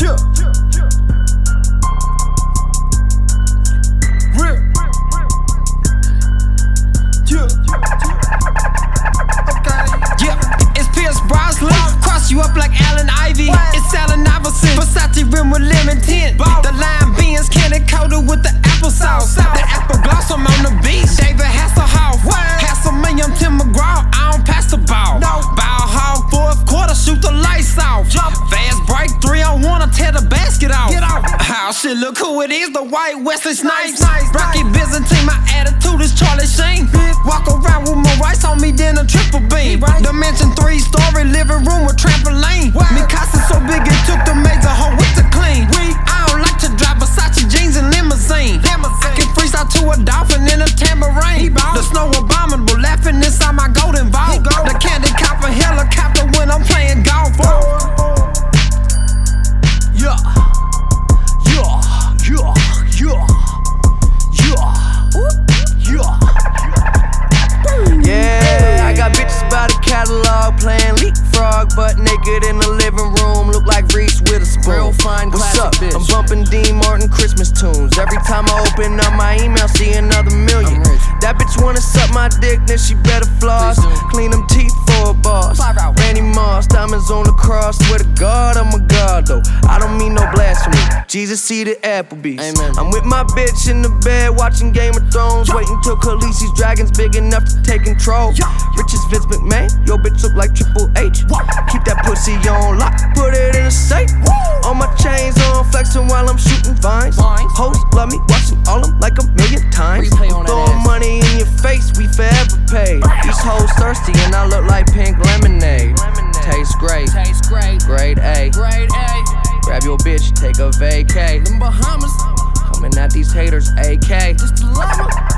You up like Allen Ivy. It's Allen Iverson. Versace rim with lemon tint. The lime beans candy coated with the applesauce. The apple gloss, I'm on the beach. David Hasselhoff. Hasselman, I'm Tim McGraw. I don't pass the ball. Bow hog, fourth quarter, shoot the lights off. Fast break, 3-on-1, I tear the basket off. How shit, look who it is, the white Wesley Snipes. Rocky Byzantine, my attitude is Charlie Sheen. Walk around with my rice on me, then a triple beam. Dimension 3-story living room with trampoline. Mikasa so big it took the maids a whole week to clean. I don't like to drive Versace jeans and limousine. I can freestyle to a dolphin in a tambourine. The snow abominable, laughing inside my golden vault. The candy copper helicopter when I'm playing golf. Yeah, I got bitches by the catalog playing leapfrog, butt naked in the living room, look like Reese Witherspoon. Real fine, what's up? bitch. I'm bumping Dean Martin Christmas tunes. Every time I open up my email, see another million. That bitch wanna suck my dick, then she better floss. Clean them teeth for a boss. Randy Moss, diamonds on the cross. Swear to God, I'm a god though. I don't mean no blasphemy. Jesus seated Applebee's. Amen. I'm with my bitch in the bed watching Game of Thrones, waiting till Khaleesi's dragons big enough to take control. Rich as Vince McMahon, yo bitch look like Triple H. Keep that pussy on lock, put it in a safe. All my chains on, flexing while I'm shooting vines. Hoes love me, watching all them like a million times. Throwing money in your face, we forever paid. These hoes thirsty and I look like pink lemonade. Tastes great, grade A. Grab your bitch, take a vacay. Them Bahamas. Coming at these haters, AK. Just a llama.